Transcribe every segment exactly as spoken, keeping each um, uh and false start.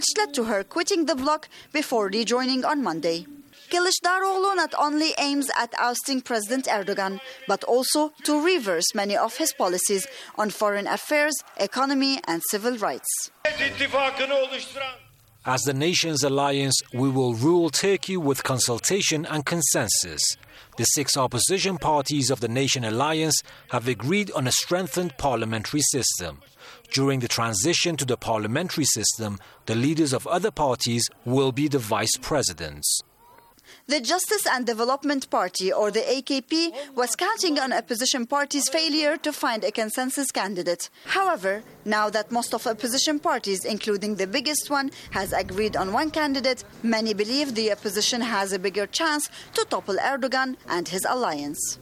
which led to her quitting the bloc before rejoining on Monday. Kılıçdaroğlu not only aims at ousting President Erdogan, but also to reverse many of his policies on foreign affairs, economy and civil rights. As the nation's alliance, we will rule Turkey with consultation and consensus. The six opposition parties of the Nation Alliance have agreed on a strengthened parliamentary system. During the transition to the parliamentary system, the leaders of other parties will be the vice presidents. The Justice and Development Party, or the A K P, was counting on opposition parties' failure to find a consensus candidate. However, now that most of opposition parties, including the biggest one, has agreed on one candidate, many believe the opposition has a bigger chance to topple Erdogan and his alliance.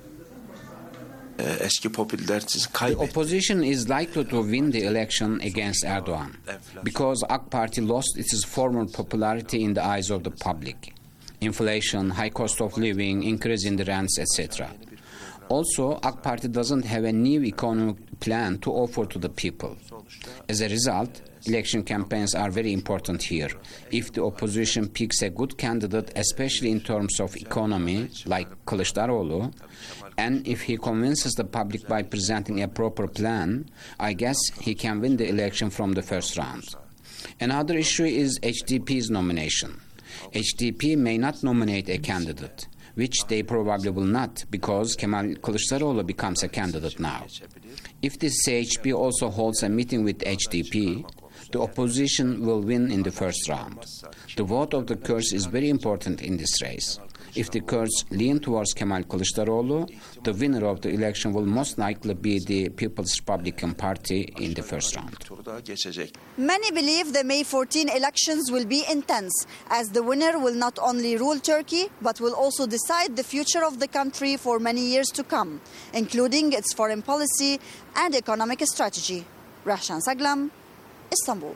The opposition is likely to win the election against Erdogan because A K Party lost its former popularity in the eyes of the public. Inflation, high cost of living, increase in the rents, et cetera. Also, A K Party doesn't have a new economic plan to offer to the people. As a result, election campaigns are very important here. If the opposition picks a good candidate, especially in terms of economy, like Kılıçdaroğlu, and if he convinces the public by presenting a proper plan, I guess he can win the election from the first round. Another issue is H D P's nomination. H D P may not nominate a candidate, which they probably will not, because Kemal Kılıçdaroğlu becomes a candidate now. If the C H P also holds a meeting with H D P, the opposition will win in the first round. The vote of the Kurds is very important in this race. If the Kurds lean towards Kemal Kılıçdaroğlu, the winner of the election will most likely be the People's Republican Party in the first round. Many believe the May fourteenth elections will be intense, as the winner will not only rule Turkey, but will also decide the future of the country for many years to come, including its foreign policy and economic strategy. Rahşan Saglam, Istanbul.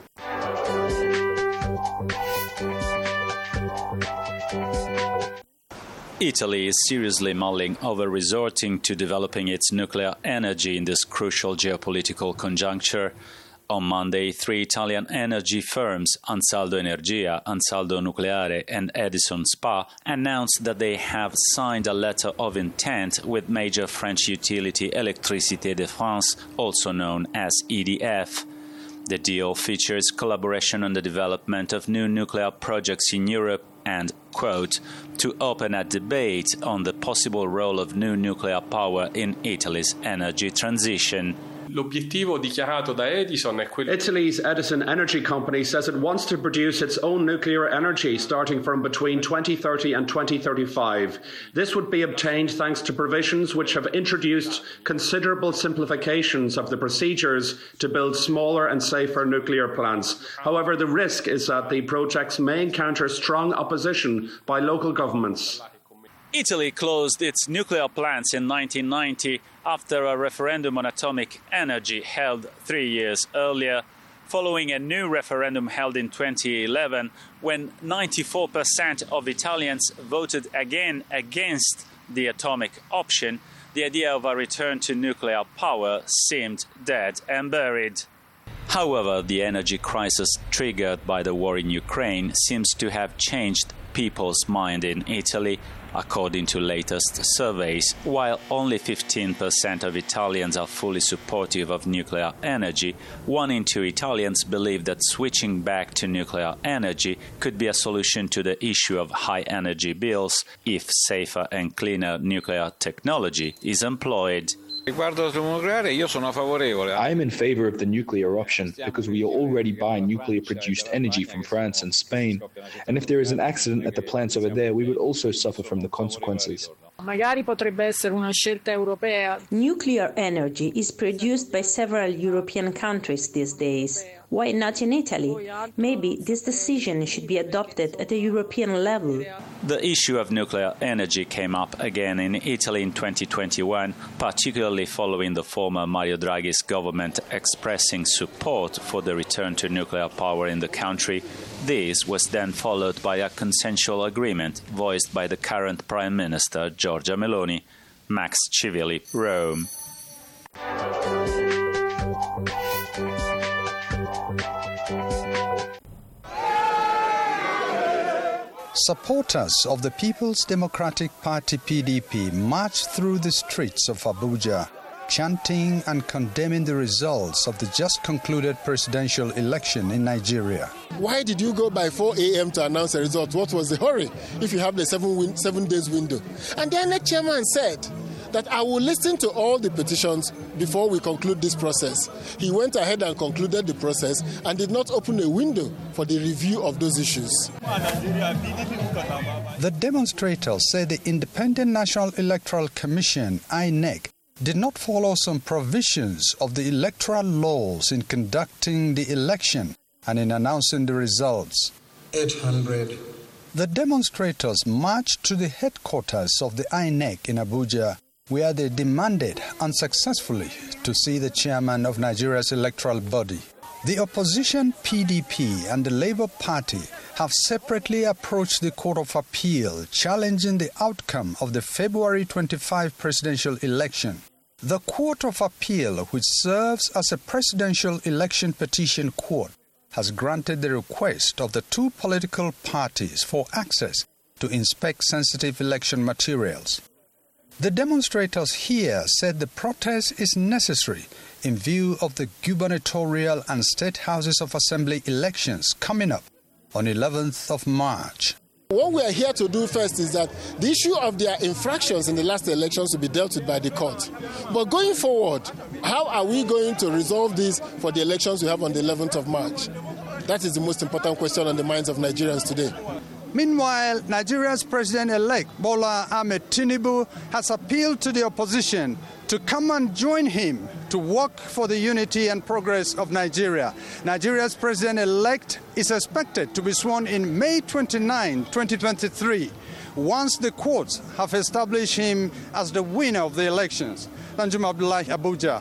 Italy is seriously mulling over resorting to developing its nuclear energy in this crucial geopolitical conjuncture. On Monday, three Italian energy firms, Ansaldo Energia, Ansaldo Nucleare and Edison Spa, announced that they have signed a letter of intent with major French utility Électricité de France, also known as E D F. The deal features collaboration on the development of new nuclear projects in Europe and, quote, to open a debate on the possible role of new nuclear power in Italy's energy transition. L'obiettivo dichiarato da Edison è quello. Italy's Edison Energy Company says it wants to produce its own nuclear energy starting from between twenty thirty and twenty thirty-five. This would be obtained thanks to provisions which have introduced considerable simplifications of the procedures to build smaller and safer nuclear plants. However, the risk is that the projects may encounter strong opposition by local governments. Italy closed its nuclear plants in nineteen ninety after a referendum on atomic energy held three years earlier, following a new referendum held in twenty eleven when ninety-four percent of Italians voted again against the atomic option. The idea of a return to nuclear power seemed dead and buried. However, the energy crisis triggered by the war in Ukraine seems to have changed people's mind in Italy, according to latest surveys. While only fifteen percent of Italians are fully supportive of nuclear energy, one in two Italians believe that switching back to nuclear energy could be a solution to the issue of high energy bills if safer and cleaner nuclear technology is employed. I am in favor of the nuclear option because we are already buying nuclear-produced energy from France and Spain. And if there is an accident at the plants over there, we would also suffer from the consequences. Nuclear energy is produced by several European countries these days. Why not in Italy? Maybe this decision should be adopted at a European level. The issue of nuclear energy came up again in Italy in twenty twenty-one, particularly following the former Mario Draghi's government expressing support for the return to nuclear power in the country. This was then followed by a consensual agreement voiced by the current Prime Minister, Giorgia Meloni. Max Civilli, Rome. Supporters of the People's Democratic Party P D P marched through the streets of Abuja, chanting and condemning the results of the just concluded presidential election in Nigeria. Why did you go by four a.m. to announce the result? What was the hurry if you have the seven, win- seven days window? And then the chairman said that I will listen to all the petitions before we conclude this process. He went ahead and concluded the process and did not open a window for the review of those issues. The demonstrators say the Independent National Electoral Commission, I N E C, did not follow some provisions of the electoral laws in conducting the election and in announcing the results. eight hundred. The demonstrators marched to the headquarters of the I N E C in Abuja, where they demanded unsuccessfully to see the chairman of Nigeria's electoral body. The opposition P D P and the Labour Party have separately approached the Court of Appeal, challenging the outcome of the February twenty-fifth presidential election. The Court of Appeal, which serves as a presidential election petition court, has granted the request of the two political parties for access to inspect sensitive election materials. The demonstrators here said the protest is necessary in view of the gubernatorial and state houses of assembly elections coming up on eleventh of March. What we are here to do first is that the issue of their infractions in the last elections will be dealt with by the court. But going forward, how are we going to resolve this for the elections we have on the eleventh of March? That is the most important question on the minds of Nigerians today. Meanwhile, Nigeria's president-elect Bola Ahmed Tinubu has appealed to the opposition to come and join him to work for the unity and progress of Nigeria. Nigeria's president-elect is expected to be sworn in May twenty-ninth, twenty twenty-three, once the courts have established him as the winner of the elections. Danjuma Abdullahi, Abuja.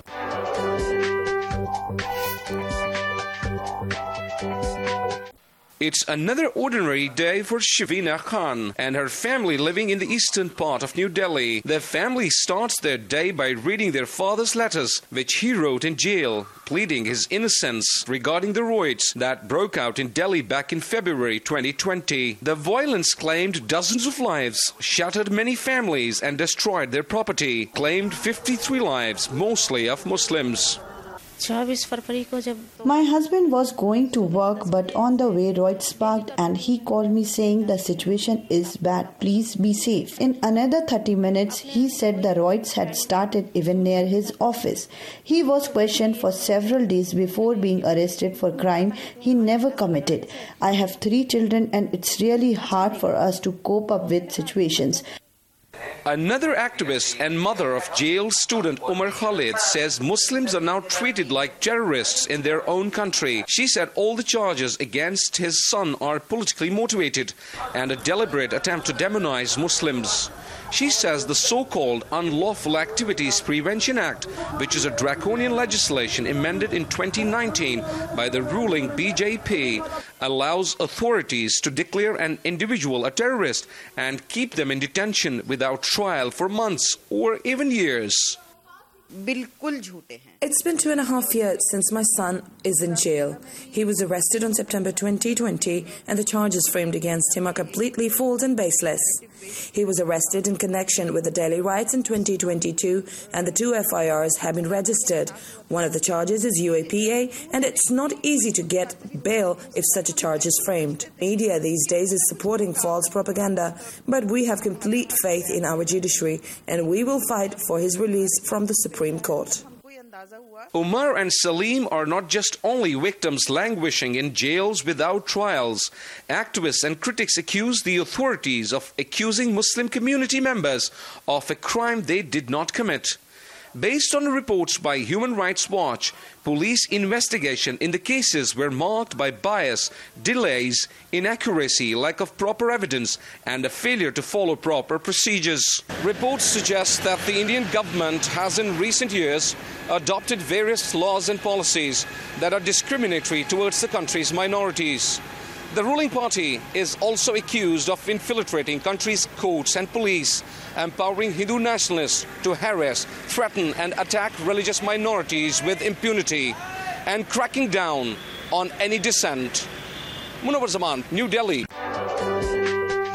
It's another ordinary day for Shavina Khan and her family living in the eastern part of New Delhi. Their family starts their day by reading their father's letters, which he wrote in jail, pleading his innocence regarding the riots that broke out in Delhi back in February twenty twenty. The violence claimed dozens of lives, shattered many families and destroyed their property, claimed fifty-three lives, mostly of Muslims. My husband was going to work, but on the way riots sparked and he called me saying the situation is bad, please be safe. In another thirty minutes, he said the riots had started even near his office. He was questioned for several days before being arrested for crime he never committed. I have three children and it's really hard for us to cope up with situations. Another activist and mother of jailed student Umar Khalid says Muslims are now treated like terrorists in their own country. She said all the charges against his son are politically motivated and a deliberate attempt to demonize Muslims. She says the so-called Unlawful Activities Prevention Act, which is a draconian legislation amended in twenty nineteen by the ruling B J P, allows authorities to declare an individual a terrorist and keep them in detention without trial for months or even years. It's been two and a half years since my son is in jail. He was arrested on September twenty twenty and the charges framed against him are completely false and baseless. He was arrested in connection with the Delhi riots in twenty twenty-two and the two F I Rs have been registered. One of the charges is U A P A and it's not easy to get bail if such a charge is framed. Media these days is supporting false propaganda, but we have complete faith in our judiciary and we will fight for his release from the Supreme Court. Umar and Salim are not just only victims languishing in jails without trials. Activists and critics accuse the authorities of accusing Muslim community members of a crime they did not commit. Based on reports by Human Rights Watch, police investigation in the cases were marked by bias, delays, inaccuracy, lack of proper evidence, and a failure to follow proper procedures. Reports suggest that the Indian government has in recent years adopted various laws and policies that are discriminatory towards the country's minorities. The ruling party is also accused of infiltrating country's courts and police, empowering Hindu nationalists to harass, threaten and attack religious minorities with impunity, and cracking down on any dissent. Munawar Zaman, New Delhi.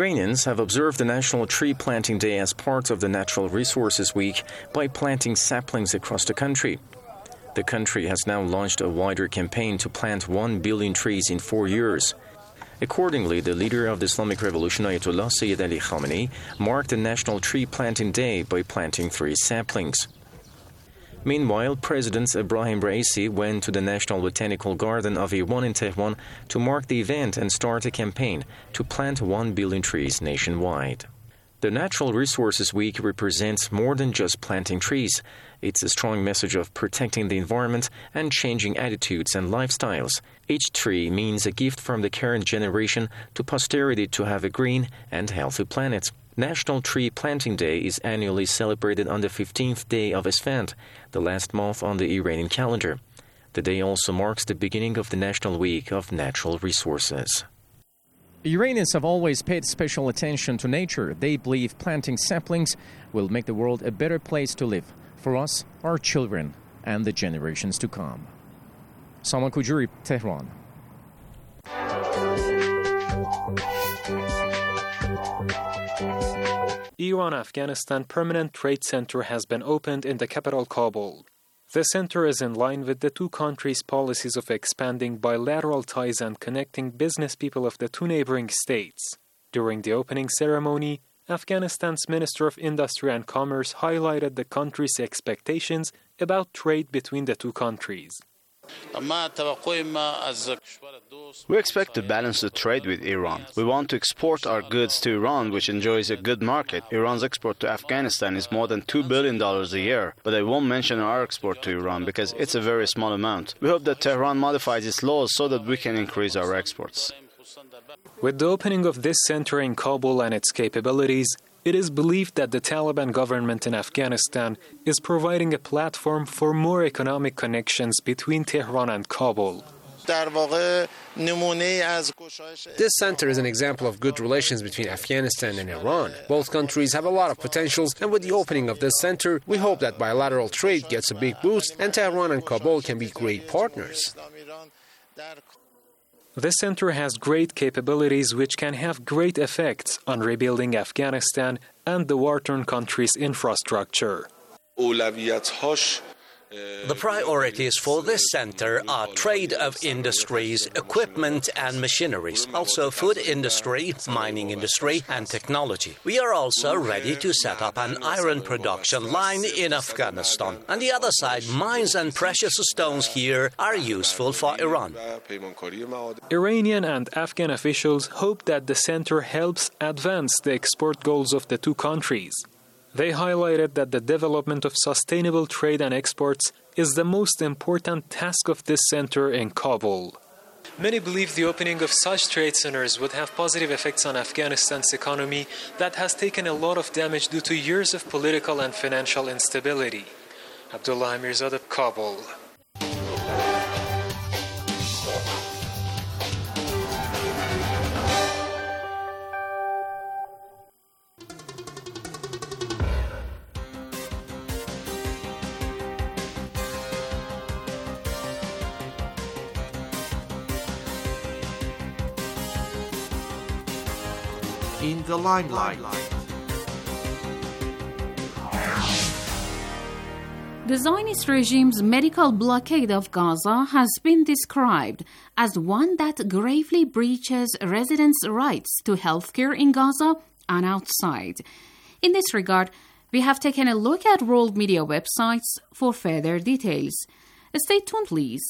Iranians have observed the National Tree Planting Day as part of the Natural Resources Week by planting saplings across the country. The country has now launched a wider campaign to plant one billion trees in four years. Accordingly, the leader of the Islamic Revolution, Ayatollah Sayyid Ali Khamenei, marked the National Tree Planting Day by planting three saplings. Meanwhile, President Ebrahim Raisi went to the National Botanical Garden of Iran in Tehran to mark the event and start a campaign to plant one billion trees nationwide. The Natural Resources Week represents more than just planting trees. It's a strong message of protecting the environment and changing attitudes and lifestyles. Each tree means a gift from the current generation to posterity to have a green and healthy planet. National Tree Planting Day is annually celebrated on the fifteenth day of Esfand, the last month on the Iranian calendar. The day also marks the beginning of the National Week of Natural Resources. Iranians have always paid special attention to nature. They believe planting saplings will make the world a better place to live for us, our children, and the generations to come. Salman Kujuri, Tehran. Iran-Afghanistan Permanent Trade Center has been opened in the capital Kabul. The center is in line with the two countries' policies of expanding bilateral ties and connecting business people of the two neighboring states. During the opening ceremony, Afghanistan's Minister of Industry and Commerce highlighted the country's expectations about trade between the two countries. We expect to balance the trade with Iran. We want to export our goods to Iran, which enjoys a good market. Iran's export to Afghanistan is more than two billion dollars a year, but I won't mention our export to Iran because it's a very small amount. We hope that Tehran modifies its laws so that we can increase our exports. With the opening of this center in Kabul and its capabilities, it is believed that the Taliban government in Afghanistan is providing a platform for more economic connections between Tehran and Kabul. This center is an example of good relations between Afghanistan and Iran. Both countries have a lot of potentials, and with the opening of this center, we hope that bilateral trade gets a big boost and Tehran and Kabul can be great partners. This center has great capabilities which can have great effects on rebuilding Afghanistan and the war-torn country's infrastructure. The priorities for this center are trade of industries, equipment and machineries, also food industry, mining industry and technology. We are also ready to set up an iron production line in Afghanistan. On the other side, mines and precious stones here are useful for Iran. Iranian and Afghan officials hope that the center helps advance the export goals of the two countries. They highlighted that the development of sustainable trade and exports is the most important task of this center in Kabul. Many believe the opening of such trade centers would have positive effects on Afghanistan's economy that has taken a lot of damage due to years of political and financial instability. Abdullah Mirzadeh, Kabul. In the limelight. The Zionist regime's medical blockade of Gaza has been described as one that gravely breaches residents' rights to healthcare in Gaza and outside. In this regard, we have taken a look at world media websites for further details. Stay tuned, please.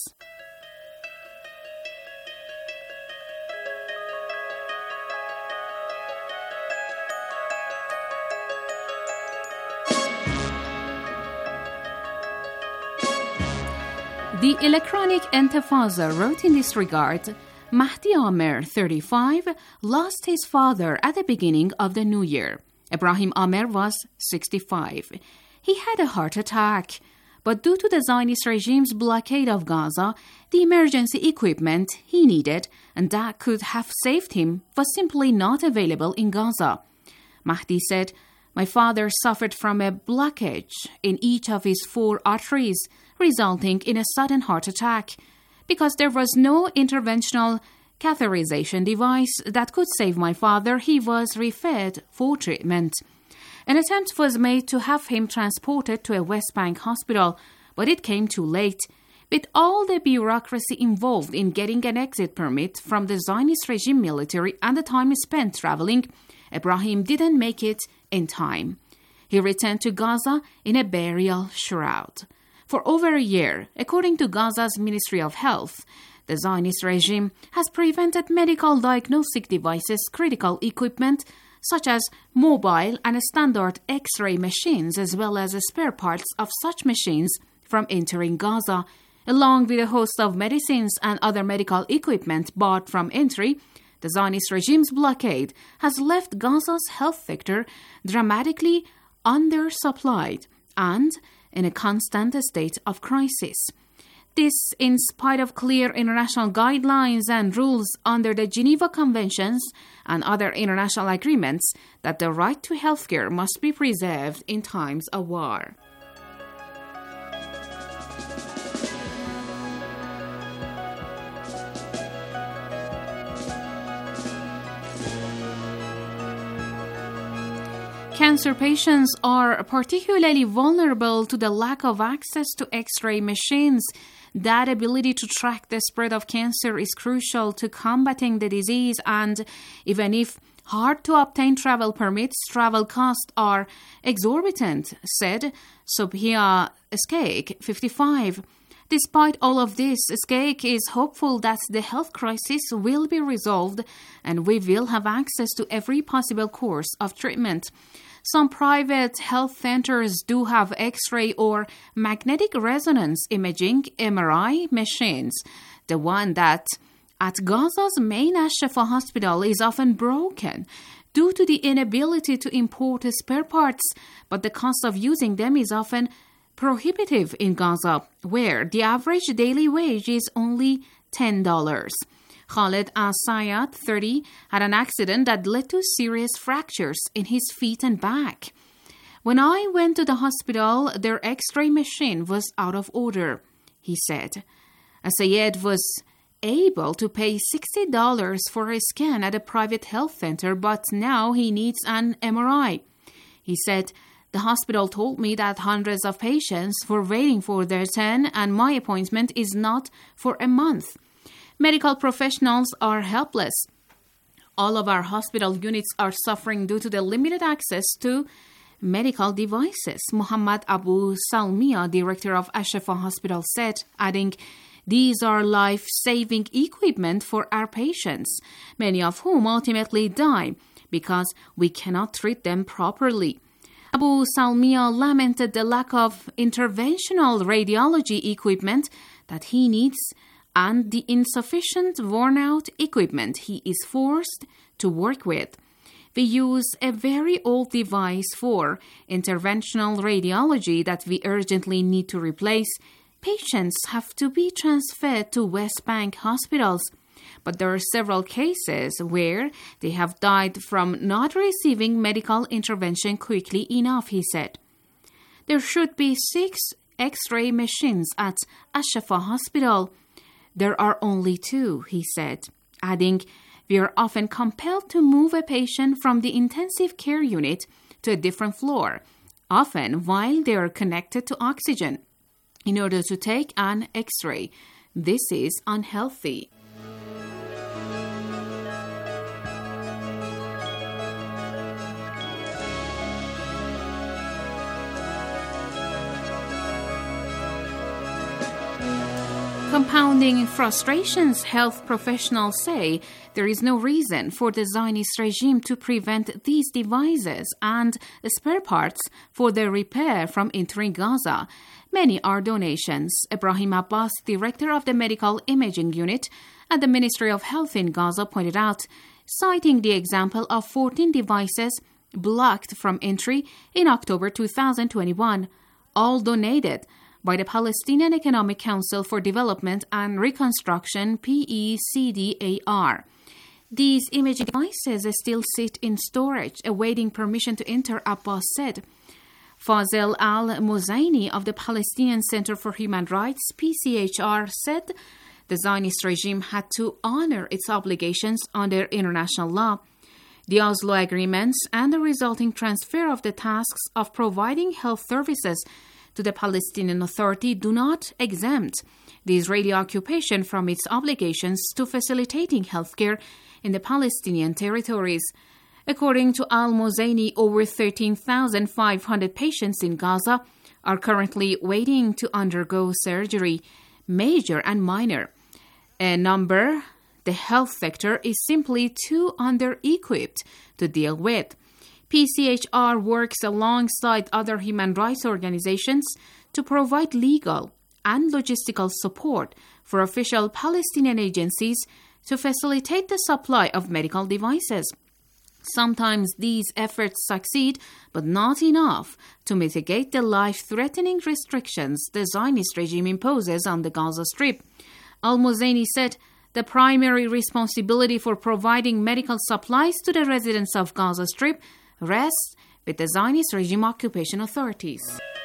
The Electronic Intifada wrote in this regard, Mahdi Amer, thirty-five, lost his father at the beginning of the new year. Ebrahim Amer was sixty-five. He had a heart attack, but due to the Zionist regime's blockade of Gaza, the emergency equipment he needed and that could have saved him was simply not available in Gaza. Mahdi said, "My father suffered from a blockage in each of his four arteries, resulting in a sudden heart attack. Because there was no interventional catheterization device that could save my father, he was referred for treatment. An attempt was made to have him transported to a West Bank hospital, but it came too late. With all the bureaucracy involved in getting an exit permit from the Zionist regime military and the time spent traveling, Ibrahim didn't make it in time. He returned to Gaza in a burial shroud. For over a year, according to Gaza's Ministry of Health, the Zionist regime has prevented medical diagnostic devices, critical equipment, such as mobile and standard X-ray machines, as well as spare parts of such machines, from entering Gaza, along with a host of medicines and other medical equipment bought from entry. The Zionist regime's blockade has left Gaza's health sector dramatically undersupplied and in a constant state of crisis. This in spite of clear international guidelines and rules under the Geneva Conventions and other international agreements that the right to healthcare must be preserved in times of war. Cancer patients are particularly vulnerable to the lack of access to X-ray machines. That ability to track the spread of cancer is crucial to combating the disease, and even if hard to obtain travel permits, travel costs are exorbitant, said Subhia Skeik, fifty-five. Despite all of this, Skeik is hopeful that the health crisis will be resolved and we will have access to every possible course of treatment. Some private health centers do have X-ray or magnetic resonance imaging M R I machines. The one that at Gaza's main Al-Shifa hospital is often broken due to the inability to import spare parts, but the cost of using them is often prohibitive in Gaza, where the average daily wage is only ten dollars. Khaled Al-Sayad, thirty, had an accident that led to serious fractures in his feet and back. When I went to the hospital, their X-ray machine was out of order, he said. Al-Sayad was able to pay sixty dollars for a scan at a private health center, but now he needs an M R I. He said, the hospital told me that hundreds of patients were waiting for their turn and my appointment is not for a month. Medical professionals are helpless. All of our hospital units are suffering due to the limited access to medical devices, Muhammad Abu Salmiya, director of Al-Shifa Hospital, said, adding, these are life-saving equipment for our patients, many of whom ultimately die because we cannot treat them properly. Abu Salmiya lamented the lack of interventional radiology equipment that he needs and the insufficient worn-out equipment he is forced to work with. We use a very old device for interventional radiology that we urgently need to replace. Patients have to be transferred to West Bank hospitals, but there are several cases where they have died from not receiving medical intervention quickly enough, he said. There should be six X-ray machines at Al-Shifa Hospital. There are only two, he said, adding, we are often compelled to move a patient from the intensive care unit to a different floor, often while they are connected to oxygen, in order to take an X-ray. This is unhealthy. Compounding frustrations, health professionals say there is no reason for the Zionist regime to prevent these devices and spare parts for their repair from entering Gaza. Many are donations. Ibrahim Abbas, director of the Medical Imaging Unit at the Ministry of Health in Gaza, pointed out, citing the example of fourteen devices blocked from entry in October two thousand twenty-one, all donated by the Palestinian Economic Council for Development and Reconstruction, P E C D A R. These imaging devices still sit in storage, awaiting permission to enter, Abbas said. Fazil Al-Muzaini of the Palestinian Center for Human Rights, P C H R, said The Zionist regime had to honor its obligations under international law. The Oslo agreements and the resulting transfer of the tasks of providing health services to the Palestinian Authority do not exempt the Israeli occupation from its obligations to facilitating healthcare in the Palestinian territories. According to Al-Mozaini, over thirteen thousand five hundred patients in Gaza are currently waiting to undergo surgery, major and minor. A number the health sector is simply too under-equipped to deal with. P C H R works alongside other human rights organizations to provide legal and logistical support for official Palestinian agencies to facilitate the supply of medical devices. Sometimes these efforts succeed, but not enough to mitigate the life-threatening restrictions the Zionist regime imposes on the Gaza Strip. Al-Mozaini said the primary responsibility for providing medical supplies to the residents of Gaza Strip rests with the Zionist regime occupation authorities.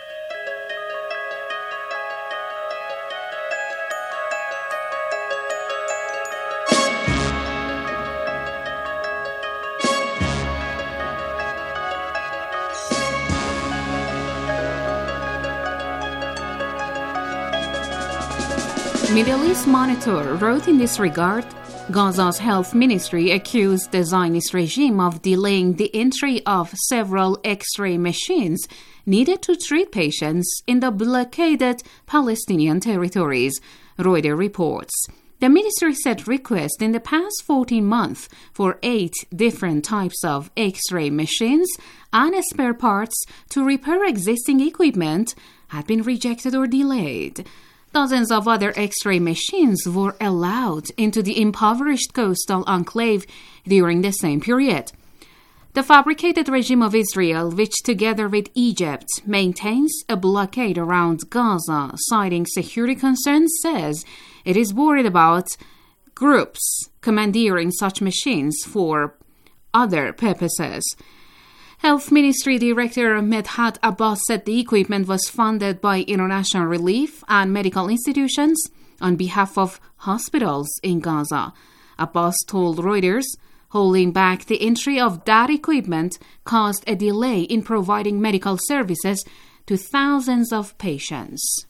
Middle East Monitor wrote in this regard, Gaza's health ministry accused the Zionist regime of delaying the entry of several X-ray machines needed to treat patients in the blockaded Palestinian territories, Reuters reports. The ministry said requests in the past fourteen months for eight different types of X-ray machines and spare parts to repair existing equipment had been rejected or delayed. Dozens of other X-ray machines were allowed into the impoverished coastal enclave during the same period. The fabricated regime of Israel, which together with Egypt maintains a blockade around Gaza, citing security concerns, says it is worried about groups commandeering such machines for other purposes. Health Ministry Director Medhat Abbas said the equipment was funded by international relief and medical institutions on behalf of hospitals in Gaza. Abbas told Reuters holding back the entry of that equipment caused a delay in providing medical services to thousands of patients.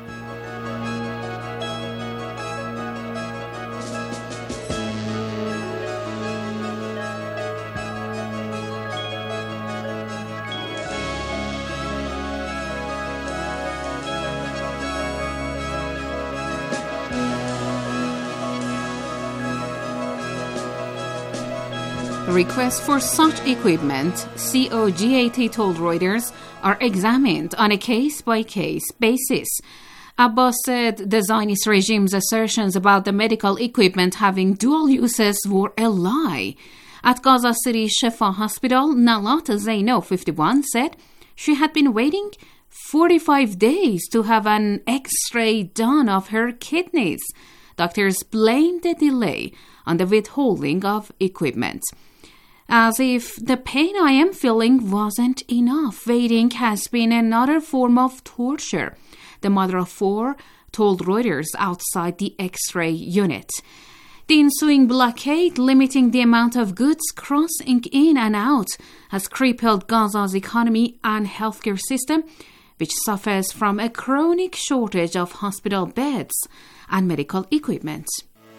Requests for such equipment, COGAT told Reuters, are examined on a case-by-case basis. Abbas said the Zionist regime's assertions about the medical equipment having dual uses were a lie. At Gaza City Shefa Hospital, Nalat Zaino, fifty-one, said she had been waiting forty-five days to have an X-ray done of her kidneys. Doctors blamed the delay on the withholding of equipment. As if the pain I am feeling wasn't enough, waiting has been another form of torture, the mother of four told Reuters outside the X-ray unit. The ensuing blockade, limiting the amount of goods crossing in and out, has crippled Gaza's economy and healthcare system, which suffers from a chronic shortage of hospital beds and medical equipment.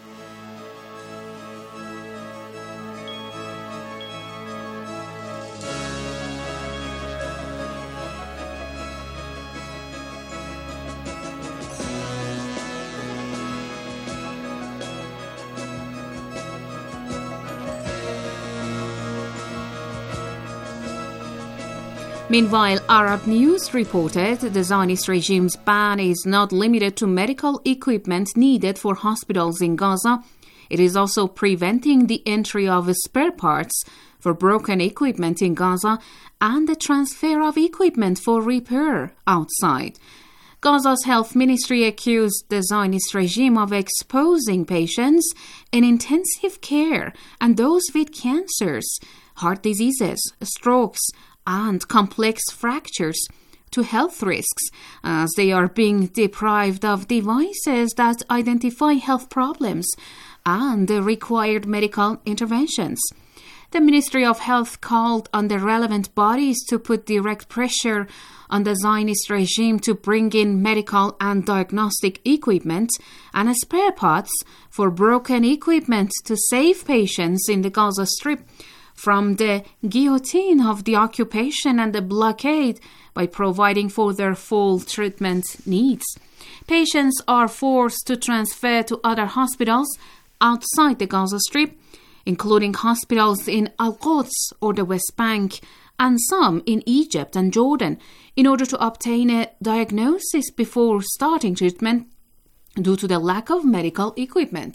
Meanwhile, Arab News reported the Zionist regime's ban is not limited to medical equipment needed for hospitals in Gaza. It is also preventing the entry of spare parts for broken equipment in Gaza and the transfer of equipment for repair outside. Gaza's health ministry accused the Zionist regime of exposing patients in intensive care and those with cancers, heart diseases, strokes, and complex fractures to health risks, as they are being deprived of devices that identify health problems and the required medical interventions. The Ministry of Health called on the relevant bodies to put direct pressure on the Zionist regime to bring in medical and diagnostic equipment and spare parts for broken equipment to save patients in the Gaza Strip from the guillotine of the occupation and the blockade by providing for their full treatment needs. Patients are forced to transfer to other hospitals outside the Gaza Strip, including hospitals in Al-Quds or the West Bank, and some in Egypt and Jordan, in order to obtain a diagnosis before starting treatment due to the lack of medical equipment.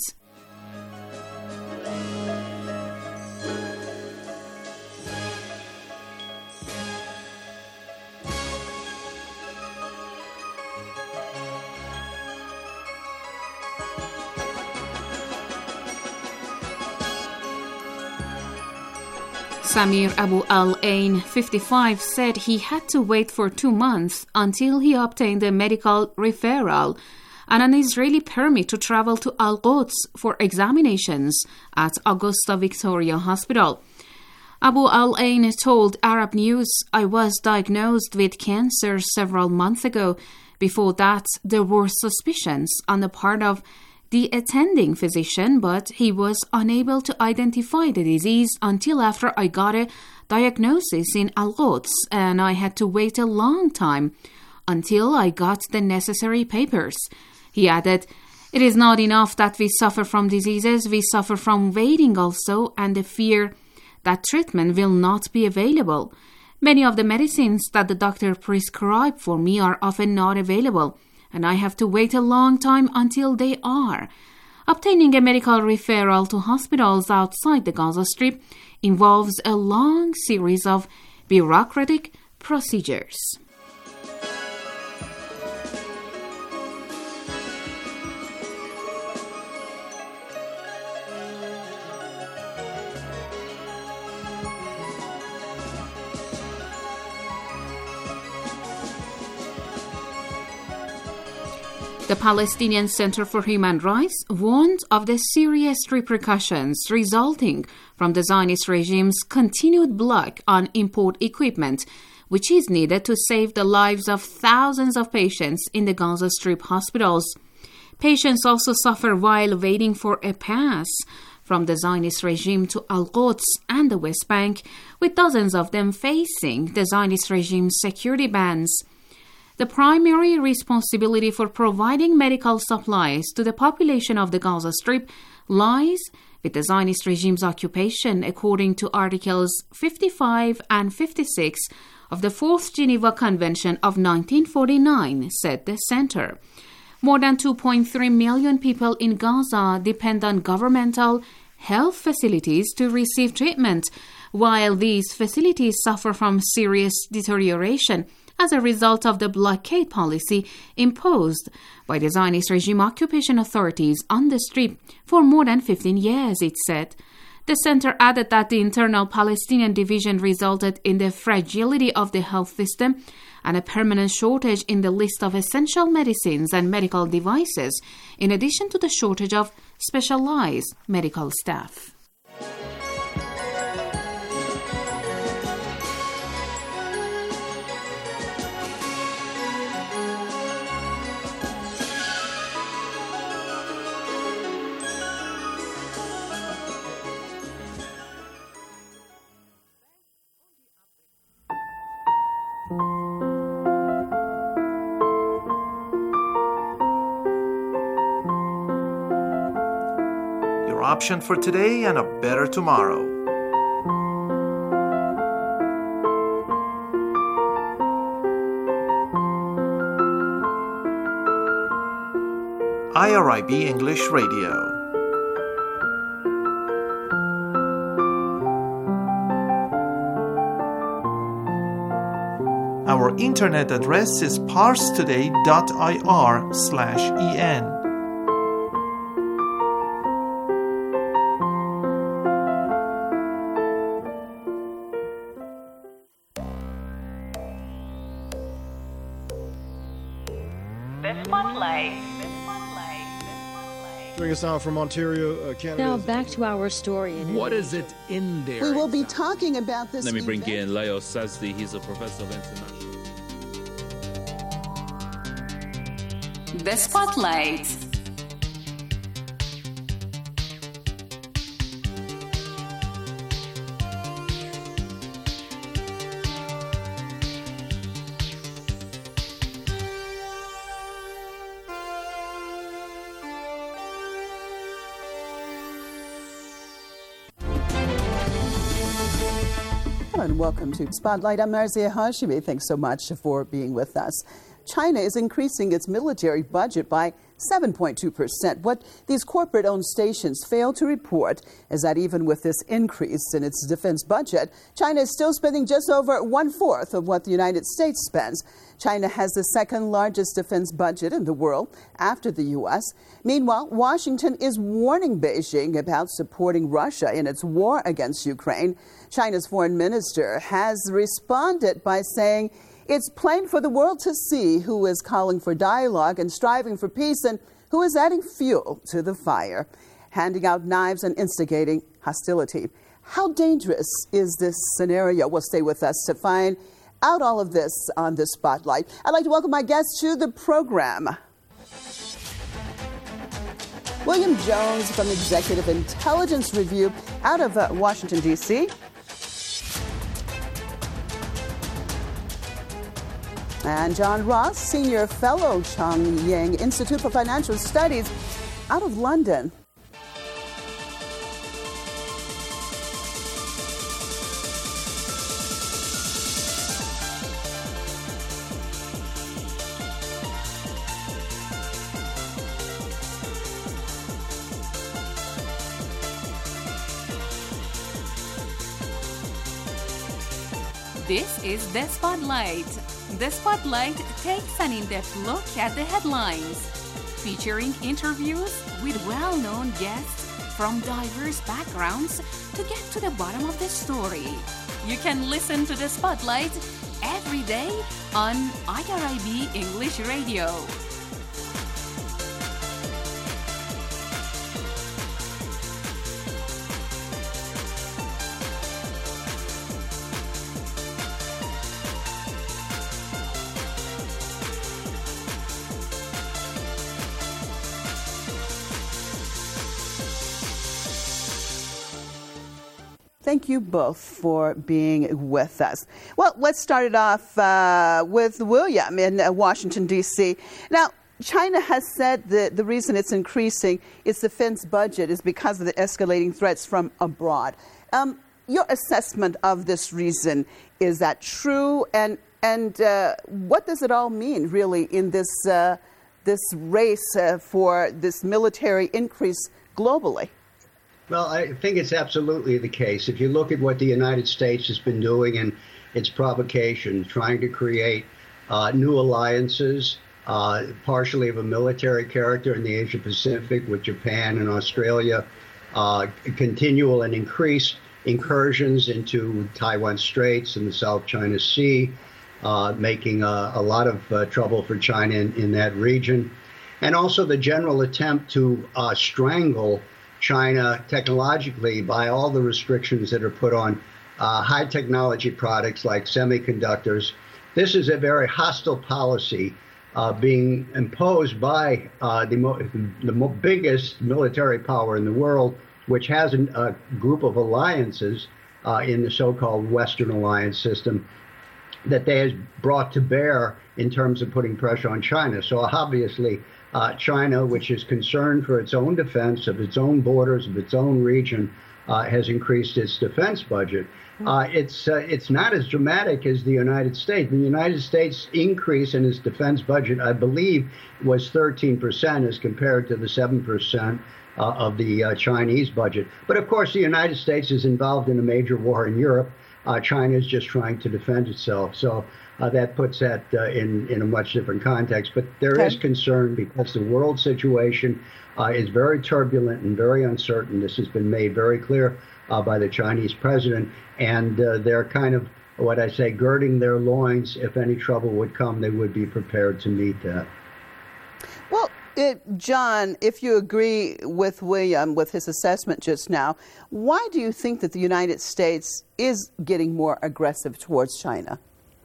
Samir Abu Al-Ain, fifty-five, said he had to wait for two months until he obtained a medical referral and an Israeli permit to travel to Al-Quds for examinations at Augusta Victoria Hospital. Abu Al-Ain told Arab News, "I was diagnosed with cancer several months ago. Before that, there were suspicions on the part of the attending physician, but he was unable to identify the disease until after I got a diagnosis in Al-Quds, and I had to wait a long time until I got the necessary papers." He added, "It is not enough that we suffer from diseases, we suffer from waiting also and the fear that treatment will not be available. Many of the medicines that the doctor prescribed for me are often not available, and I have to wait a long time until they are." Obtaining a medical referral to hospitals outside the Gaza Strip involves a long series of bureaucratic procedures. The Palestinian Center for Human Rights warned of the serious repercussions resulting from the Zionist regime's continued block on import equipment, which is needed to save the lives of thousands of patients in the Gaza Strip hospitals. Patients also suffer while waiting for a pass from the Zionist regime to Al-Quds and the West Bank, with dozens of them facing the Zionist regime's security bans. The primary responsibility for providing medical supplies to the population of the Gaza Strip lies with the Zionist regime's occupation, according to Articles fifty-five and fifty-six of the Fourth Geneva Convention of nineteen forty-nine, said the center. More than two point three million people in Gaza depend on governmental health facilities to receive treatment, while these facilities suffer from serious deterioration as a result of the blockade policy imposed by the Zionist regime occupation authorities on the Strip for more than fifteen years, it said. The center added that the internal Palestinian division resulted in the fragility of the health system and a permanent shortage in the list of essential medicines and medical devices, in addition to the shortage of specialized medical staff. Option for today and a better tomorrow. I R I B English Radio. Our internet address is parstoday dot I R slash E N. Joining us now from Ontario, uh, Canada. Now back to our story. In what is it in there? We will be talking about this. Let me bring event. in Leo Sazdi. He's a professor of international. The Spotlight. And welcome to Spotlight. I'm Marzia Hashimi. Thanks so much for being with us. China is increasing its military budget by seven point two percent. What these corporate-owned stations fail to report is that even with this increase in its defense budget, China is still spending just over one-fourth of what the United States spends. China has the second largest defense budget in the world after the U S. Meanwhile, Washington is warning Beijing about supporting Russia in its war against Ukraine. China's foreign minister has responded by saying it's plain for the world to see who is calling for dialogue and striving for peace and who is adding fuel to the fire, handing out knives and instigating hostility. How dangerous is this scenario? We'll stay with us to find out all of this on the Spotlight. I'd like to welcome my guests to the program. William Jones from Executive Intelligence Review out of uh, Washington, D C And John Ross, Senior Fellow, Chang Yang Institute for Financial Studies out of London. This is The Spotlight. The Spotlight takes an in-depth look at the headlines, featuring interviews with well-known guests from diverse backgrounds to get to the bottom of the story. You can listen to The Spotlight every day on I R I B English Radio. Thank you both for being with us. Well, let's start it off uh, with William in uh, Washington, D C Now, China has said that the reason it's increasing its defense budget is because of the escalating threats from abroad. Um, your assessment of this reason, is that true? And and uh, what does it all mean, really, in this, uh, this race uh, for this military increase globally? Well, I think it's absolutely the case. If you look at what the United States has been doing in its provocation, trying to create uh, new alliances, uh, partially of a military character in the Asia Pacific with Japan and Australia, uh, continual and increased incursions into Taiwan Straits and the South China Sea, uh, making a, a lot of uh, trouble for China in, in that region. And also the general attempt to uh, strangle China technologically by all the restrictions that are put on uh, high technology products like semiconductors. This is a very hostile policy uh, being imposed by uh, the, mo- the mo- biggest military power in the world, which has an, a group of alliances uh, in the so-called Western alliance system that they has brought to bear in terms of putting pressure on China. So obviously, Uh, China, which is concerned for its own defense of its own borders, of its own region, uh, has increased its defense budget. Uh, it's uh, it's not as dramatic as the United States. The United States increase in its defense budget, I believe, was thirteen percent as compared to the seven percent uh, of the uh, Chinese budget. But of course, the United States is involved in a major war in Europe. Uh, China is just trying to defend itself. So Uh, that puts that uh, in, in a much different context. But there okay. is concern because the world situation uh, is very turbulent and very uncertain. This has been made very clear uh, by the Chinese president. And uh, they're kind of, what I say, girding their loins. If any trouble would come, they would be prepared to meet that. Well, It, John, if you agree with William, with his assessment just now, why do you think that the United States is getting more aggressive towards China?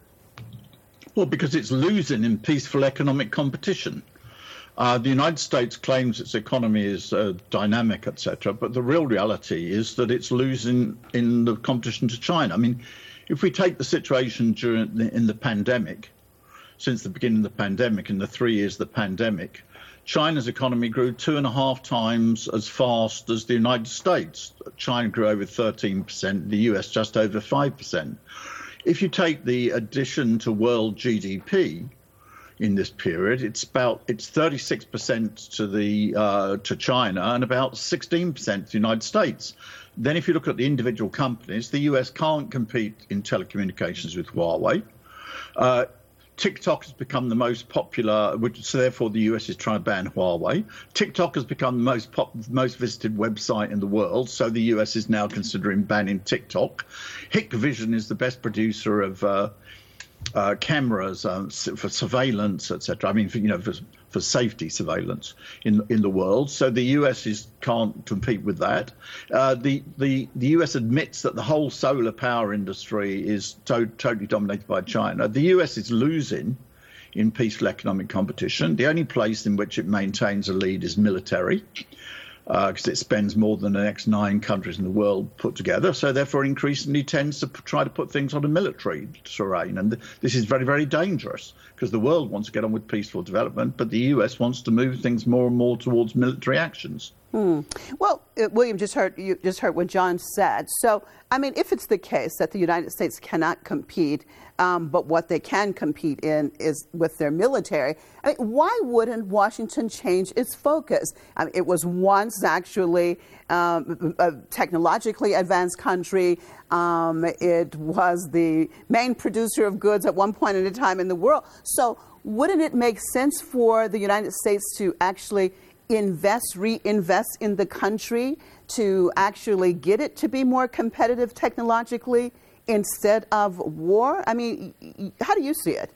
Well, because it's losing in peaceful economic competition. Uh, the United States claims its economy is uh, dynamic, et cetera, but the real reality is that it's losing in the competition to China. I mean, if we take the situation during the, in the pandemic, since the beginning of the pandemic, in the three years of the pandemic, China's economy grew two and a half times as fast as the United States. China grew over thirteen percent, the U S just over five percent. If you take the addition to world G D P in this period, it's about it's thirty-six percent to the uh, to China and about sixteen percent to the United States. Then if you look at the individual companies, the U S can't compete in telecommunications with Huawei. Uh, TikTok has become the most popular, which, so therefore the U S is trying to ban Huawei. TikTok has become the most pop, most visited website in the world, so the U S is now considering banning TikTok. Hikvision is the best producer of uh, uh, cameras um, for surveillance, et cetera. I mean, for, you know, for, for safety surveillance in in the world. So the U S is can't compete with that. Uh, the the the U S admits that the whole solar power industry is to, totally dominated by China. The U S is losing in peaceful economic competition. The only place in which it maintains a lead is military, because uh, it spends more than the next nine countries in the world put together. So therefore increasingly tends to p- try to put things on a military terrain. And th- this is very, very dangerous, because the world wants to get on with peaceful development, but the U S wants to move things more and more towards military actions. Hmm. Well, uh, William just heard you just heard what John said. So, I mean, if it's the case that the United States cannot compete, um, but what they can compete in is with their military, I mean, why wouldn't Washington change its focus? I mean, it was once actually um, a technologically advanced country. Um, it was the main producer of goods at one point in a time in the world. So, wouldn't it make sense for the United States to actually invest, reinvest in the country to actually get it to be more competitive technologically instead of war? I mean, how do you see it?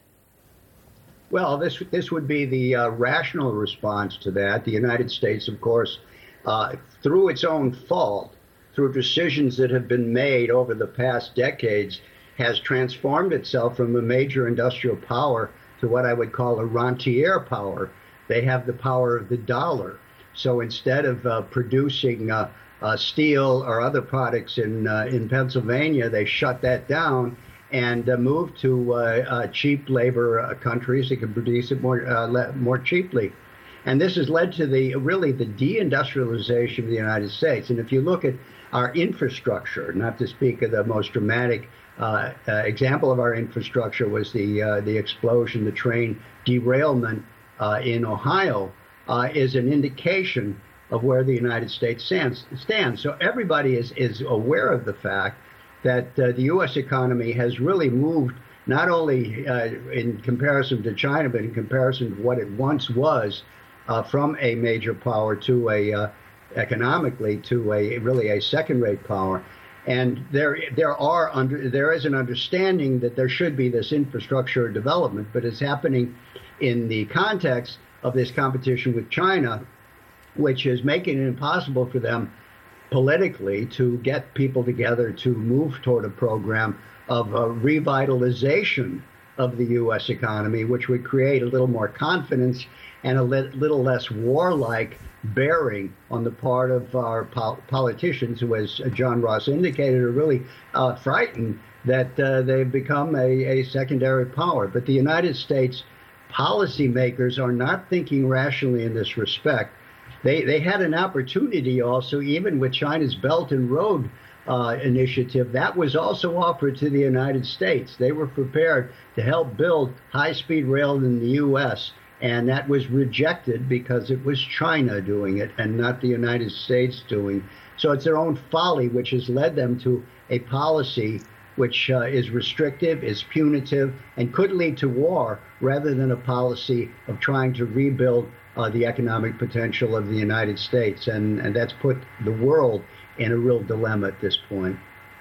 Well, this this would be the uh, rational response to that. The United States, of course, uh, through its own fault, through decisions that have been made over the past decades, has transformed itself from a major industrial power to what I would call a rentier power. They have the power of the dollar. So instead of uh, producing uh, uh, steel or other products in uh, in Pennsylvania, they shut that down and uh, moved to uh, uh, cheap labor uh, countries that can produce it more uh, le- more cheaply. And this has led to the really the deindustrialization of the United States. And if you look at our infrastructure, not to speak of the most dramatic uh, uh, example of our infrastructure was the uh, the explosion, the train derailment Uh, in Ohio, uh, is an indication of where the United States stands. stands. So everybody is, is aware of the fact that uh, the U S economy has really moved not only uh, in comparison to China, but in comparison to what it once was, uh, from a major power to a uh, economically to a really a second-rate power. And there there are under there is an understanding that there should be this infrastructure development, but it's happening in the context of this competition with China, which is making it impossible for them politically to get people together to move toward a program of a revitalization of the U S economy, which would create a little more confidence and a li- little less warlike bearing on the part of our pol- politicians who, as John Ross indicated, are really uh, frightened that uh, they've become a, a secondary power. But the United States policymakers are not thinking rationally in this respect. They they had an opportunity also, even with China's Belt and Road uh, initiative, that was also offered to the United States. They were prepared to help build high-speed rail in the U S, and that was rejected because it was China doing it and not the United States doing. So it's their own folly which has led them to a policy which uh, is restrictive, is punitive, and could lead to war rather than a policy of trying to rebuild uh, the economic potential of the United States. And, and that's put the world in a real dilemma at this point.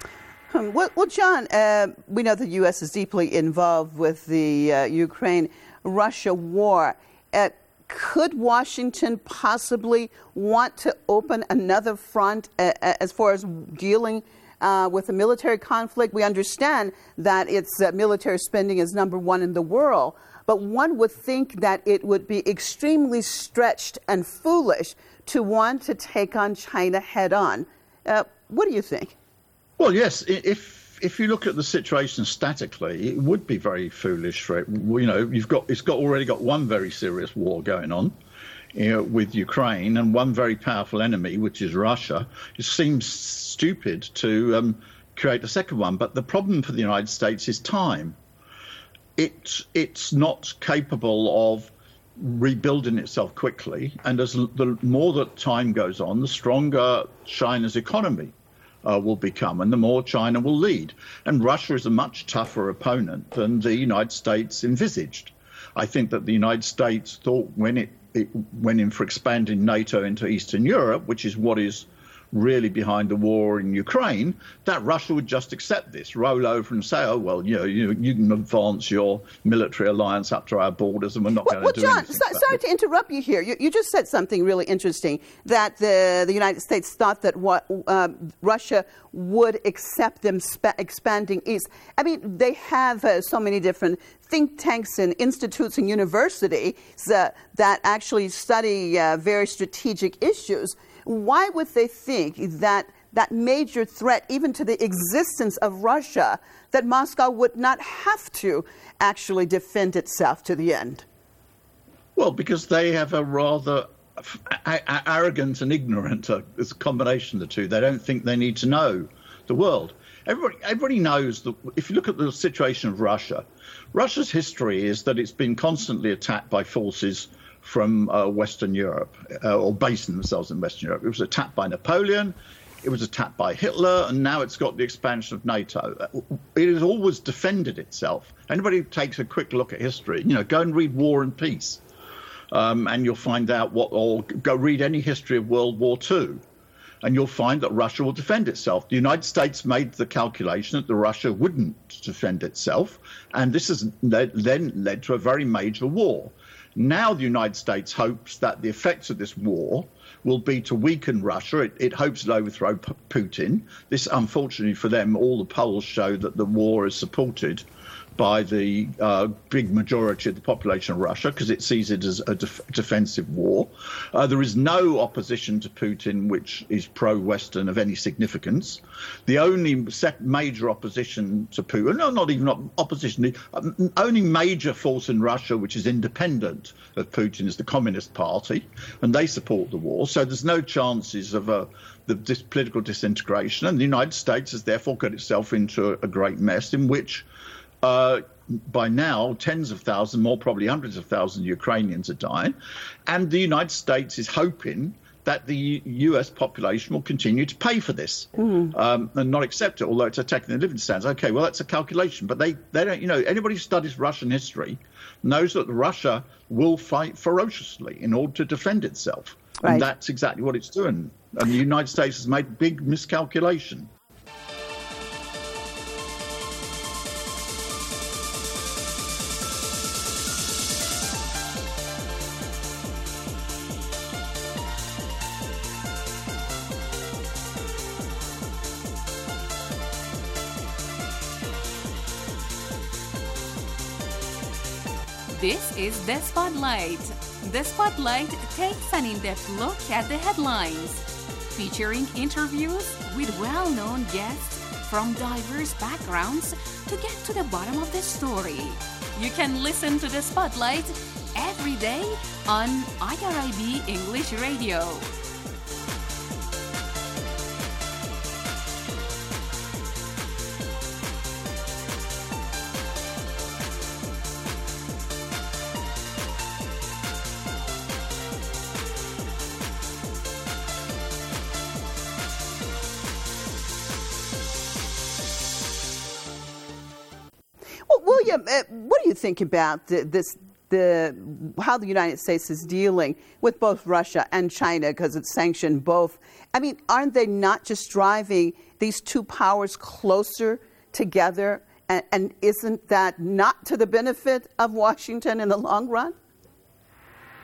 Um, well, well, John, uh, we know the U S is deeply involved with the uh, Ukraine-Russia war. Uh, could Washington possibly want to open another front uh, as far as dealing uh, with a military conflict? We understand that its uh, military spending is number one in the world, but one would think that it would be extremely stretched and foolish to want to take on China head on. Uh, what do you think? Well, yes, if if you look at the situation statically, it would be very foolish for it. You know, you've got it's got already got one very serious war going on, you know, with Ukraine, and one very powerful enemy, which is Russia. It seems stupid to um, create a second one, but the problem for the United States is time. It's it's not capable of rebuilding itself quickly, and as the more that time goes on, the stronger China's economy Uh, will become, and the more China will lead. And Russia is a much tougher opponent than the United States envisaged. I think that the United States thought when it, it went in for expanding NATO into Eastern Europe, which is what is really behind the war in Ukraine, that Russia would just accept this, roll over and say, oh, well, you know, you, you can advance your military alliance up to our borders and we're not well, going well, to do John, anything. So, sorry to interrupt you here. You, you just said something really interesting, that the, the United States thought that what, uh, Russia would accept them sp- expanding east. I mean, they have uh, so many different think tanks and institutes and universities uh, that actually study uh, very strategic issues. Why would they think that that major threat, even to the existence of Russia, that Moscow would not have to actually defend itself to the end? Well, because they have a rather a- a- arrogant and ignorant, uh, it's a combination of the two. They don't think they need to know the world. Everybody, everybody knows that if you look at the situation of Russia, Russia's history is that it's been constantly attacked by forces from uh, Western Europe, uh, or basing themselves in Western Europe. It was attacked by Napoleon, it was attacked by Hitler, and now it's got the expansion of NATO. It has always defended itself. Anybody who takes a quick look at history, you know, go and read War and Peace, um, and you'll find out what, or go read any history of World War Two, and you'll find that Russia will defend itself. The United States made the calculation that the Russia wouldn't defend itself, and this has led, then led to a very major war. Now the United States hopes that the effects of this war will be to weaken Russia. It, it hopes to overthrow P- Putin. This, unfortunately for them, all the polls show that the war is supported by the uh, big majority of the population of Russia, because it sees it as a def- defensive war. Uh, there is no opposition to Putin which is pro-Western of any significance. The only sec- major opposition to Putin, no, not even op- opposition, the um, only major force in Russia which is independent of Putin is the Communist Party, and they support the war. So there's no chances of a the dis- political disintegration, and the United States has therefore got itself into a, a great mess in which Uh, by now, tens of thousands, more probably hundreds of thousands of Ukrainians are dying. And the United States is hoping that the U S population will continue to pay for this mm. um, and not accept it, although it's attacking their living standards. OK, well, that's a calculation. But they, they don't, you know, anybody who studies Russian history knows that Russia will fight ferociously in order to defend itself. Right. And that's exactly what it's doing. And the United States has made a big miscalculation. This is The Spotlight. The Spotlight takes an in-depth look at the headlines, featuring interviews with well-known guests from diverse backgrounds to get to the bottom of the story. You can listen to The Spotlight every day on I R I B English Radio. William, uh, what do you think about the, this, the how the United States is dealing with both Russia and China, because it's sanctioned both? I mean, aren't they not just driving these two powers closer together? And, and isn't that not to the benefit of Washington in the long run?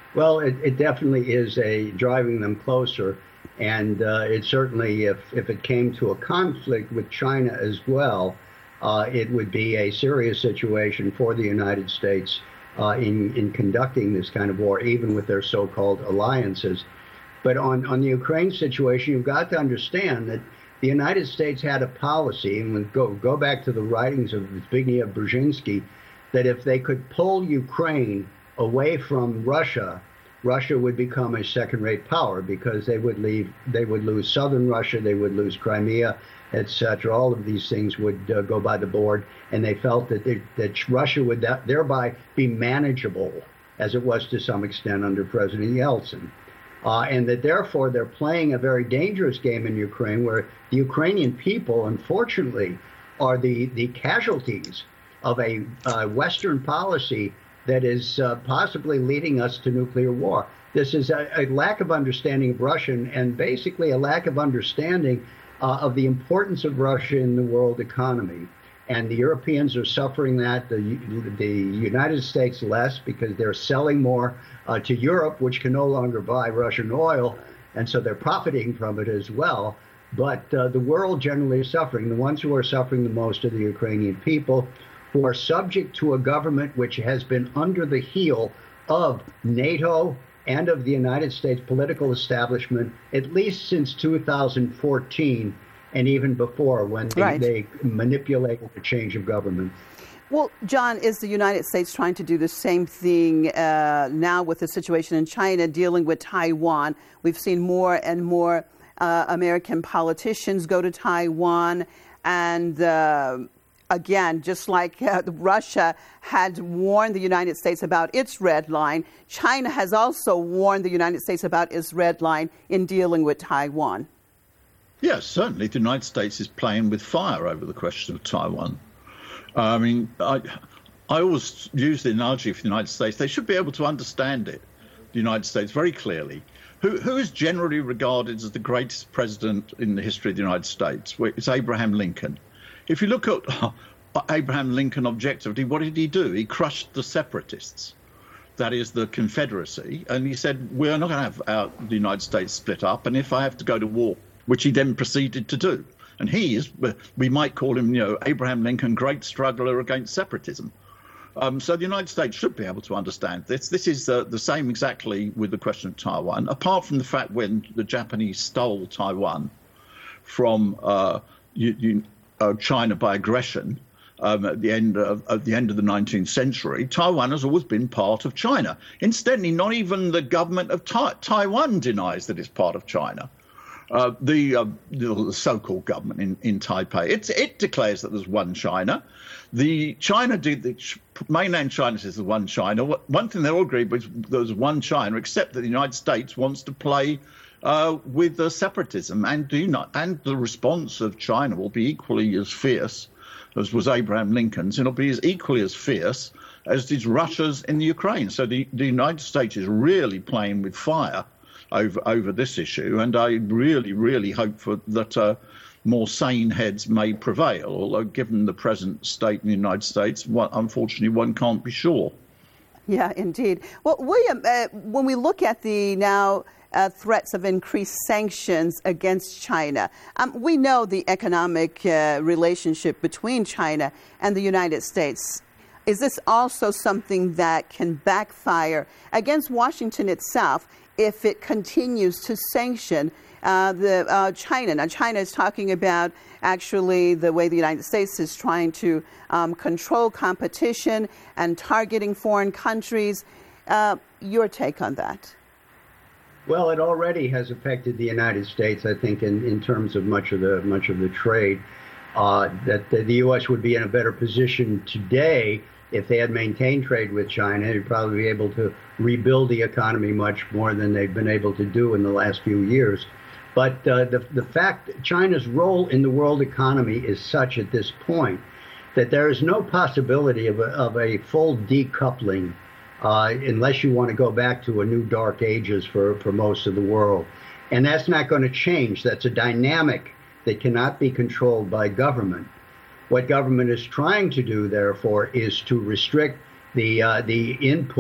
Well, it, it definitely is a driving them closer. And uh, it certainly, if, if it came to a conflict with China as well, uh, it would be a serious situation for the United States uh, in, in conducting this kind of war, even with their so-called alliances. But on, on the Ukraine situation, you've got to understand that the United States had a policy, and we'll go, go back to the writings of Zbigniew Brzezinski, that if they could pull Ukraine away from Russia, Russia would become a second-rate power because they would leave, they would lose southern Russia, they would lose Crimea, et cetera. All of these things would uh, go by the board, and they felt that they, that Russia would that, thereby be manageable, as it was to some extent under President Yeltsin, uh, and that therefore they're playing a very dangerous game in Ukraine, where the Ukrainian people, unfortunately, are the the casualties of a uh, Western policy that is uh, possibly leading us to nuclear war. This is a, a lack of understanding of Russian, and basically a lack of understanding uh, of the importance of Russia in the world economy. And the Europeans are suffering that, the, the United States less, because they're selling more uh, to Europe, which can no longer buy Russian oil, and so they're profiting from it as well. But uh, the world generally is suffering. The ones who are suffering the most are the Ukrainian people, who are subject to a government which has been under the heel of NATO and of the United States political establishment, at least since two thousand fourteen, and even before, when they, right. they manipulated the change of government. Well, John, is the United States trying to do the same thing uh, now with the situation in China, dealing with Taiwan? We've seen more and more uh, American politicians go to Taiwan, and uh, again, just like uh, Russia had warned the United States about its red line, China has also warned the United States about its red line in dealing with Taiwan. Yes, certainly. The United States is playing with fire over the question of Taiwan. I mean, I, I always use the analogy for the United States. They should be able to understand it, the United States, very clearly. Who, who is generally regarded as the greatest president in the history of the United States? It's Abraham Lincoln. If you look at uh, Abraham Lincoln objectively, what did he do? He crushed the separatists, that is the Confederacy, and he said, we're not going to have our, the United States split up, and if I have to go to war, which he then proceeded to do. And he is, we might call him, you know, Abraham Lincoln, great struggler against separatism. Um, so the United States should be able to understand this. This is uh, the same exactly with the question of Taiwan, apart from the fact when the Japanese stole Taiwan from uh, you, you, uh, China by aggression um, at the end of at the end of the nineteenth century, Taiwan has always been part of China. Incidentally, not even the government of Ta- Taiwan denies that it's part of China. Uh, the, uh, the so-called government in, in Taipei, it's, it declares that there's one China. The China, did, the mainland China says there's one China. One thing they all agree with is there's one China, except that the United States wants to play uh, with uh, separatism, and do not, and the response of China will be equally as fierce as was Abraham Lincoln's, and it'll be as equally as fierce as did Russia's in the Ukraine. So the, the United States is really playing with fire over over this issue, and I really, really hope for that uh, more sane heads may prevail, although given the present state in the United States, one, unfortunately, one can't be sure. Yeah, indeed. Well, William, uh, when we look at the now uh, threats of increased sanctions against China, um, we know the economic uh, relationship between China and the United States. Is this also something that can backfire against Washington itself if it continues to sanction uh, the uh, China? Now, China is talking about actually the way the United States is trying to um, control competition and targeting foreign countries. Uh, your take on that? Well, it already has affected the United States, I think, in, in terms of much of the much of the trade. Uh, that the, the U S would be in a better position today if they had maintained trade with China. They'd probably be able to rebuild the economy much more than they've been able to do in the last few years. But uh, the, the fact that China's role in the world economy is such at this point that there is no possibility of a, of a full decoupling uh, unless you want to go back to a new dark ages for, for most of the world. And that's not going to change. That's a dynamic that cannot be controlled by government. What government is trying to do, therefore, is to restrict the uh, the input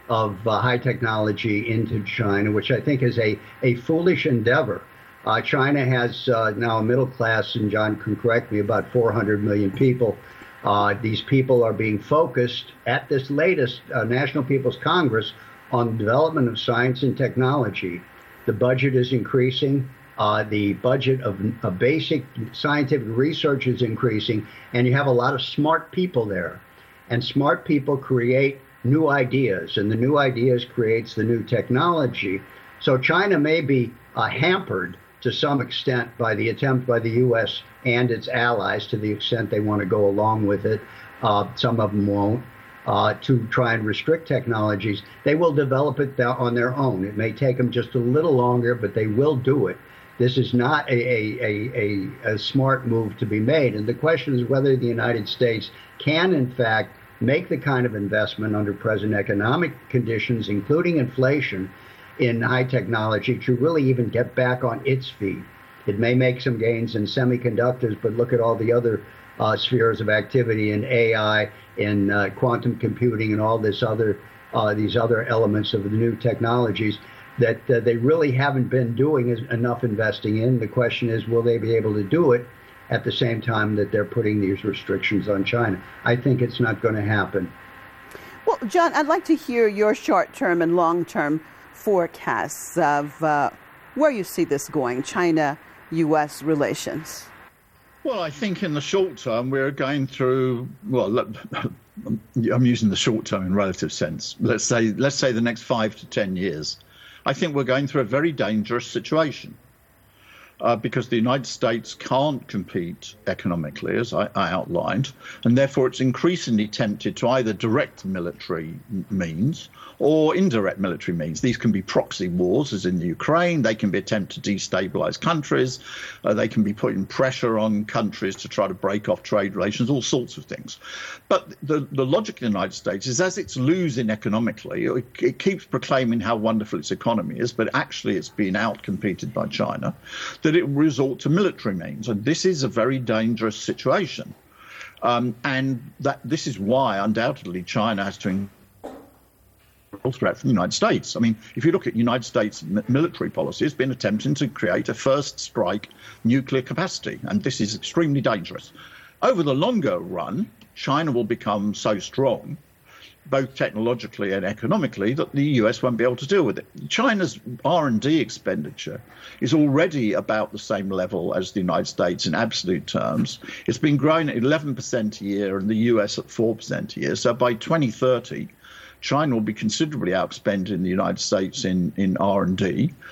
of uh, high technology into China, which I think is a, a foolish endeavor. Uh, China has uh, now a middle class, and John can correct me, about four hundred million people. Uh, these people are being focused at this latest uh, National People's Congress on the development of science and technology. The budget is increasing. Uh, the budget of, of basic scientific research is increasing, and you have a lot of smart people there. And smart people create new ideas, and the new ideas creates the new technology. So China may be uh, hampered to some extent by the attempt by the U S and its allies, to the extent they want to go along with it. Uh, some of them won't, uh, to try and restrict technologies. They will develop it on their own. It may take them just a little longer, but they will do it. This is not a, a, a, a, a smart move to be made. And the question is whether the United States can, in fact, make the kind of investment under present economic conditions, including inflation, in high technology to really even get back on its feet. It may make some gains in semiconductors, but look at all the other uh, spheres of activity in A I, in uh, quantum computing, and all this other uh, these other elements of the new technologies that uh, they really haven't been doing as, enough investing in. The question is, will they be able to do it at the same time that they're putting these restrictions on China? I think it's not going to happen. Well, John, I'd like to hear your short-term and long-term forecasts of uh, where you see this going, China-U S relations. Well, I think in the short term, we're going through, well, I'm using the short term in relative sense. Let's say, let's say the next five to ten years. I think we're going through a very dangerous situation uh, because the United States can't compete economically, as I, I outlined, and therefore it's increasingly tempted to either direct military means or indirect military means. These can be proxy wars, as in the Ukraine. They can be attempt to destabilize countries. Uh, they can be putting pressure on countries to try to break off trade relations, all sorts of things. But the, the logic of the United States is, as it's losing economically, it, it keeps proclaiming how wonderful its economy is, but actually it's being outcompeted by China, that it will resort to military means. And this is a very dangerous situation. Um, and that this is why, undoubtedly, China has to threat from the United States. I mean, if you look at United States military policy, it's been attempting to create a first strike nuclear capacity, and this is extremely dangerous. Over the longer run, China will become so strong, both technologically and economically, that the U S won't be able to deal with it. China's R and D expenditure is already about the same level as the United States in absolute terms. It's been growing at eleven percent a year and the U S at four percent a year. So by twenty thirty, China will be considerably outspending the United States in, in R and D.